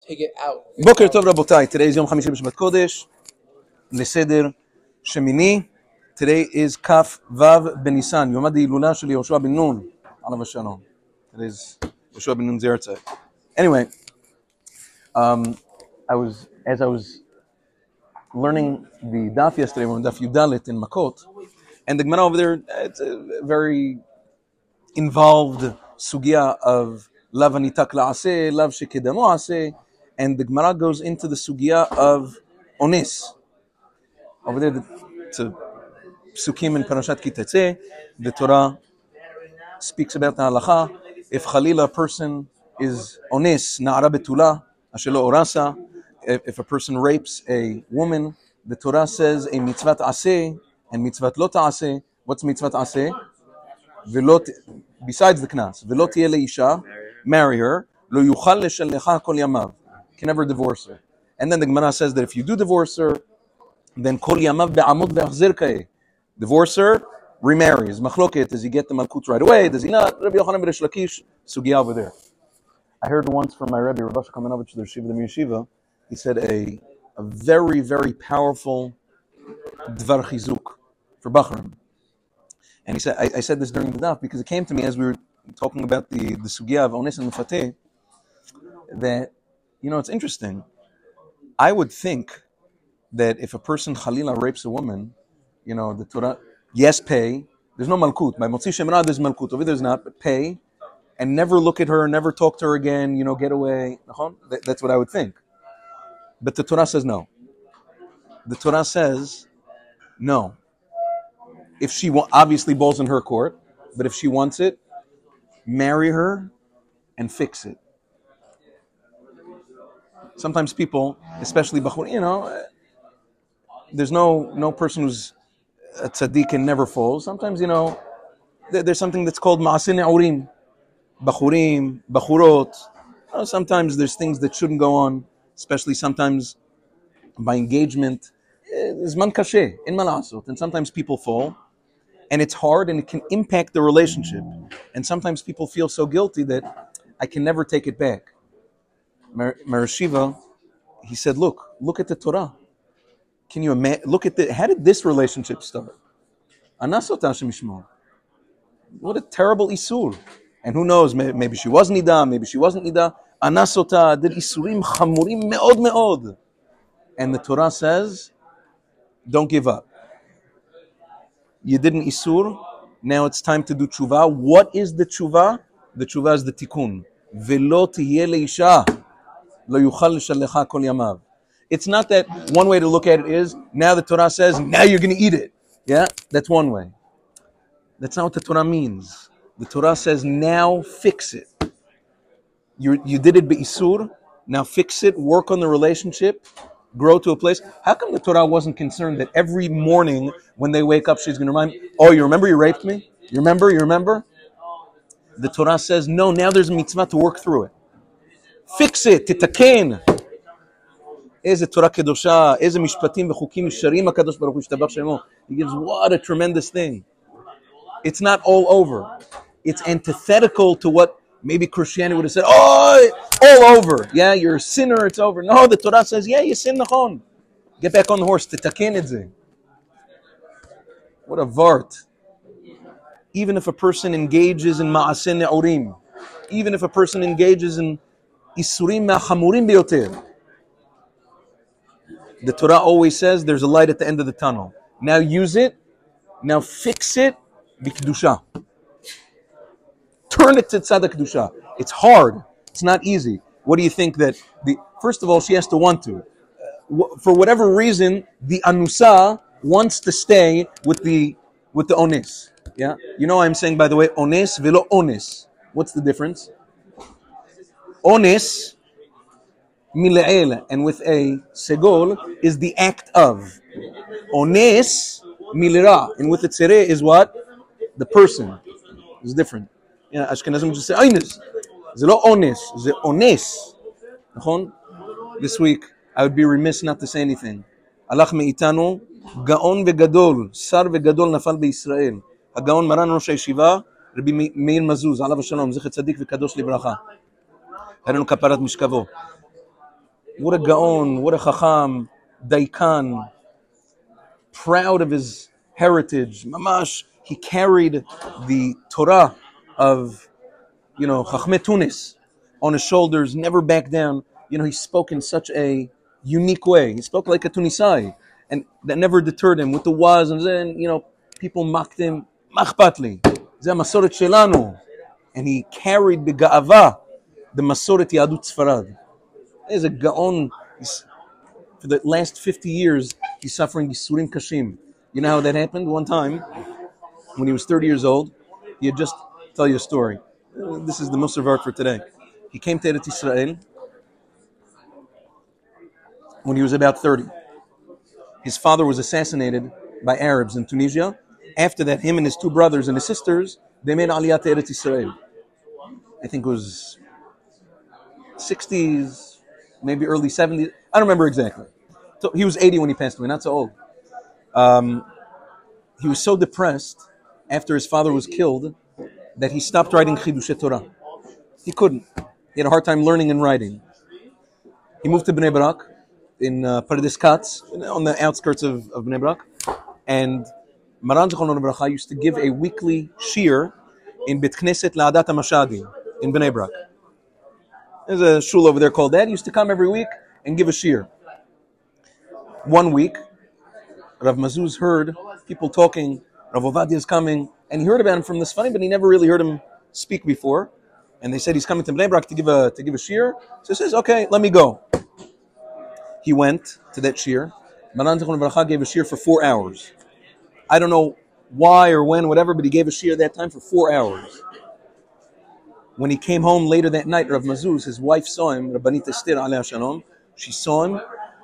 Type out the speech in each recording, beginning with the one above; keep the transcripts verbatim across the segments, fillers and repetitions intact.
take it out. בוקר טוב רבותיי, today is יום חמישי בשבת קודש, לסדר שמיני, today is כף וו בניסן, יום ההילולה של יהושע בן נון, עליו השלום. Today is יהושע בן נון זרצה. Anyway, um, I was, as I was learning the daf yesterday, on daf Yudalit in Makot, and the Gemara over there, it's a very involved sugya of lav anitak la'aseh, lav shekedamo aseh, and the Gemara goes into the sugya of onis. Over there, the, it's a psukim in Parashat Ki Tetzeh, the Torah speaks about the halacha. If chalila a person is onis, na'ara betula, asher lo orasa, if, if a person rapes a woman, the Torah says a mitzvat aseh and mitzvat lo ta'aseh. What's mitzvat aseh? V'lo, besides the knas, v'lo tiyeh leisha, marry her, lo yuchal leshalecha kol yamav, can never divorce her. And then the Gemara says that if you do divorce her, then kol yamav be'amud ve'achzir ka'eh, divorce her, remarries. Machloket, does he get the malkut right away? Does he not? Rabbi Yochanan ben Lakish, sugya over there. I heard once from my Rebbe, Rav Asher Kamenovich, the Yeshiva, the Yeshiva, he said a, a very, very powerful dvar chizuk for Bachram. And he said, I, I said this during the daf because it came to me as we were talking about the, the sugya of onis and mefateh, that, you know, it's interesting. I would think that if a person chalila rapes a woman, you know, the Torah, yes, pay. There's no malkut. By Motzi Shem Ra, there's malkut. Over there's not, but pay. And never look at her, never talk to her again, you know, get away. That, that's what I would think. But the Torah says no. The Torah says no. If she wa- obviously balls in her court, but if she wants it, marry her and fix it. Sometimes people, especially bachur, you know, there's no no person who's a tzaddik and never falls. Sometimes, you know, there, there's something that's called ma'aseh ne'urim, bachurim, bachurot. You know, sometimes there's things that shouldn't go on, especially sometimes by engagement. Zman kashe, in malasot, and sometimes people fall. And it's hard and it can impact the relationship. And sometimes people feel so guilty that I can never take it back. Merashiva, he said, look, look at the Torah. Can you imagine, look at the, how did this relationship start? Anasot Hashem Yishmor. What a terrible isur. And who knows, maybe she was nida, maybe she wasn't nida. Anasota did isurim chamurim me'od me'od. And the Torah says, don't give up. You did an isur, now it's time to do tshuva. What is the tshuva? The tshuva is the tikkun. Velo tiyeh leisha, lo yuchal leshalecha kol yamav. It's not that one way to look at it is, now the Torah says, now you're going to eat it. Yeah, that's one way. That's not what the Torah means. The Torah says, now fix it. You you did it be'isur, now fix it, work on the relationship, grow to a place. How come the Torah wasn't concerned that every morning when they wake up, she's going to remind, oh, you remember you raped me? You remember? You remember? The Torah says, no, now there's a mitzvah to work through it. Fix it, titaken. Eze Torah kedosha, eze mishpatim v'chukim yisharim hakadosh baruch hu yishtabach shemo. He gives what a tremendous thing. It's not all over. It's antithetical to what maybe Christianity would have said, oh, all over. Yeah, you're a sinner, it's over. No, the Torah says, yeah, you sin nachon. Get back on the horse, titaken et ze. What a vart. Even if a person engages in ma'aseh ne'urim, even if a person engages in isurim ma'chamurim biyoter, the Torah always says there's a light at the end of the tunnel. Now use it, now fix it, b'kedusha. Turn it to tzaddik kedusha. It's hard. It's not easy. What do you think that the? First of all, she has to want to. Uh, for whatever reason, the anusa wants to stay with the with the onis. Yeah, you know I'm saying, by the way, onis velo onis. What's the difference? Onis mile'el, and with a segol is the act of. Onis milera, and with the tzere is what? The person. It's different. Yeah, Ashkenazim just say onis. Ze lo onis, ze ones. This week, I would be remiss not to say anything. Alach me'itanu, gaon vegadol, sar vegadol nafal be'Yisrael. הגאון מרן ראש הישיבה, רבי מאיר מזוז, עליו השלום, זכר צדיק וקדוש לברכה. היה לנו כפרת משכבו. What a gaon, what a chacham, daikan, proud of his heritage. Mamash, he carried the Torah of, you know, Chachmei Tunis on his shoulders, never backed down. You know, he spoke in such a unique way. He spoke like a Tunisai, and that never deterred him with the waz, and then, you know, people mocked him. Machpatli, zeh masoret shelanu, and he carried the ga'ava, the masoret Yadut Sfarad. There's a gaon. He's, for the last fifty years, he's suffering Yisurim Kashim. You know how that happened? One time, when he was thirty years old, he had just, tell you a story. This is the Musar Vart for today. He came to Eretz Yisrael when he was about thirty. His father was assassinated by Arabs in Tunisia. After that, him and his two brothers and his sisters, they made Aliyah to Eretz Yisrael. I think it was sixties, maybe early seventies. I don't remember exactly. So he was eighty when he passed away, not so old. Um, he was so depressed after his father was killed that he stopped writing Chidushei Torah. He couldn't. He had a hard time learning and writing. He moved to Bnei Brak in uh, Pardes Katz, on the outskirts of, of Bnei Brak, and Maran Zichrono Livracha used to give a weekly shir in Bet Knesset La'adat HaMashadi in Bnei Brak. There's a shul over there called that. He used to come every week and give a shir. One week, Rav Mazuz heard people talking, Rav Ovadia is coming, and he heard about him from the Sfarim, but he never really heard him speak before. And they said he's coming to Bnei Brak to give a to give a shir. So he says, okay, let me go. He went to that shir. Maran Zichrono Livracha gave a shir for four hours. I don't know why or when, whatever, but he gave a shir that time for four hours. When he came home later that night, Rav Mazuz, his wife saw him, Rabbanit Esther Aleh Shalom, she saw him,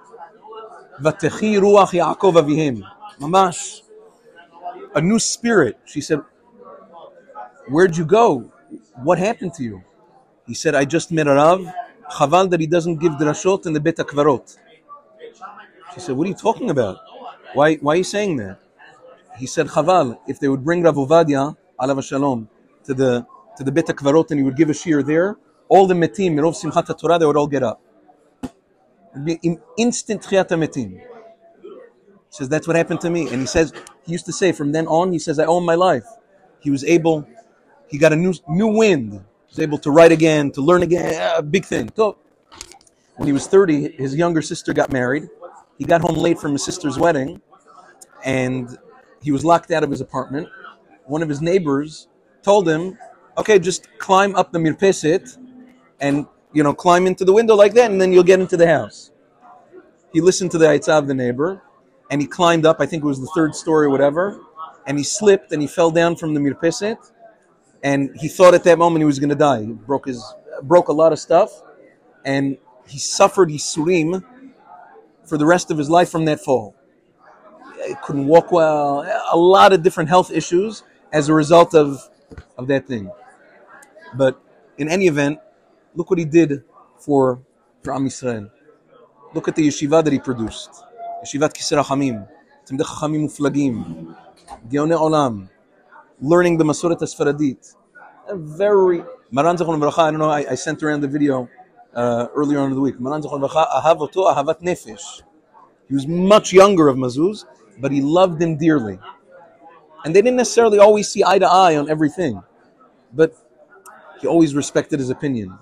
Vatechi Ruach Yaakov Avihim, Mamash, a new spirit. She said, where'd you go? What happened to you? He said, I just met a Rav, Chaval that he doesn't give drashot in the Bet HaKvarot. She said, what are you talking about? Why, why are you saying that? He said, Chaval, if they would bring Rav Ovadia, Alav Shalom, to the to the Bet HaKvarot and he would give a shir there, all the metim, Mirov Simchat HaTorah, they would all get up. It would be in instant Tchiyat HaMetim. He says, that's what happened to me. And he says, he used to say, from then on, he says, I owe my life. He was able, he got a new new wind. He was able to write again, to learn again, a big thing. So, when he was thirty, his younger sister got married. He got home late from his sister's wedding, and he was locked out of his apartment. One of his neighbors told him, okay, just climb up the mirpeset and, you know, climb into the window like that, and then you'll get into the house. He listened to the aitzah of the neighbor, and he climbed up, I think it was the third story or whatever, and he slipped and he fell down from the mirpeset, and he thought at that moment he was going to die. He broke his, broke a lot of stuff, and he suffered yisurim for the rest of his life from that fall. He couldn't walk well, a lot of different health issues as a result of, of that thing. But in any event, look what he did for, for Am Yisrael. Look at the yeshiva that he produced. Yeshivat Kisei Rachamim, Talmidei Chachamim Muflagim, Geonei Olam, learning the Masoret HaSfaradit. A very, Maran Zichrono Livracha, I don't know, I, I sent around the video uh, earlier on in the week. Maran Zichrono Livracha, Ahav Oto Ahavat Nefesh. He was much younger of Mazuz, but he loved him dearly. And they didn't necessarily always see eye to eye on everything, but he always respected his opinion.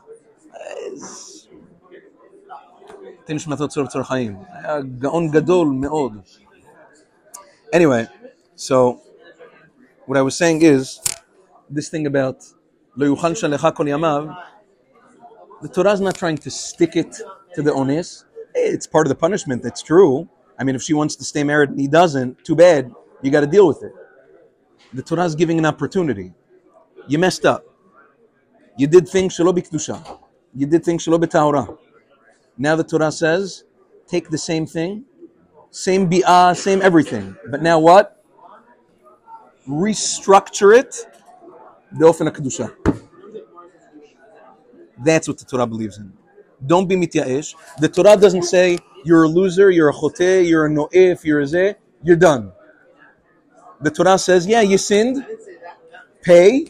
Anyway, so what I was saying is, this thing about Lo Yuchal Shalecha Kol Yamav, the Torah is not trying to stick it to the ones. It's part of the punishment, that's true. I mean, if she wants to stay married and he doesn't, too bad, you got to deal with it. The Torah is giving an opportunity. You messed up. You did things shelo b'kedusha. You did things shelo b'tahora. Now the Torah says, take the same thing, same bi'ah, same everything. But now what? Restructure it be'ofen ha'kedusha. That's what the Torah believes in. Don't be mityaesh. The Torah doesn't say, you're a loser, you're a choteh, you're a no'ef, you're a zeh, you're done. The Torah says, yeah, you sinned, pay,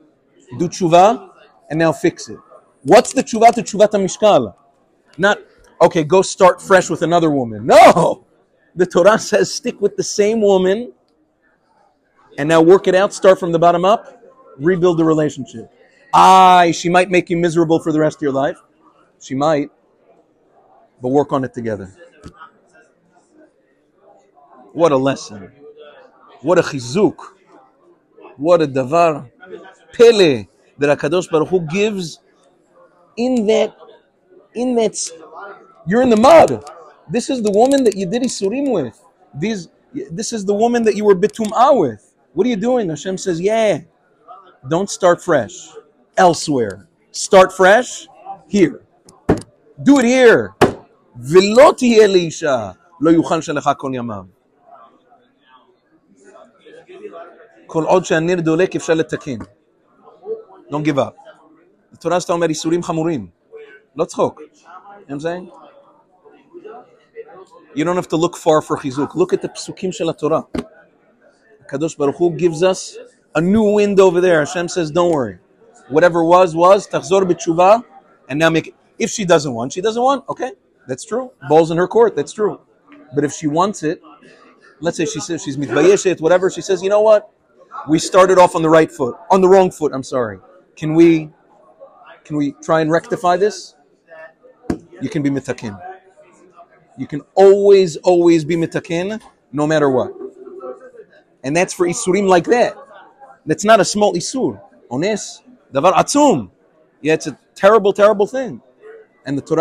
do tshuva, and now fix it. What's the tshuva to tshuvat HaMishkal? Not, okay, go start fresh with another woman. No! The Torah says stick with the same woman and now work it out, start from the bottom up, rebuild the relationship. Aye, she might make you miserable for the rest of your life. She might. But work on it together. What a lesson. What a chizuk. What a davar. Pele that HaKadosh Baruch Hu gives in that, in that, you're in the mud. This is the woman that you did Isurim with. These, this is the woman that you were Bitum'ah with. What are you doing? Hashem says, yeah, don't start fresh elsewhere. Start fresh here. Do it here. ולא תהיה לאישה, לא יוכל שלך כל ימיו. כל עוד שהנר דולק אפשר לתקן. Don't give up. התורה שאתה אומר איסורים חמורים. לא צחוק. You know what I'm saying? You don't have to look far for חיזוק. Look at the פסוקים של התורה. הקדוש ברוך הוא gives us a new wind over there. Hashem says, don't worry. Whatever was, was. תחזור בתשובה. And now make it. If she doesn't want, she doesn't want. Okay. That's true. Ball's in her court. That's true. But if she wants it, let's say she says she's mitbayeshet, whatever, she says, you know what? We started off on the right foot, on the wrong foot. I'm sorry. Can we, can we try and rectify this? You can be mitakin. You can always, always be mitakin, no matter what. And that's for isurim like that. That's not a small isur. Ones, davar atzum. Yeah, it's a terrible, terrible thing. And the Torah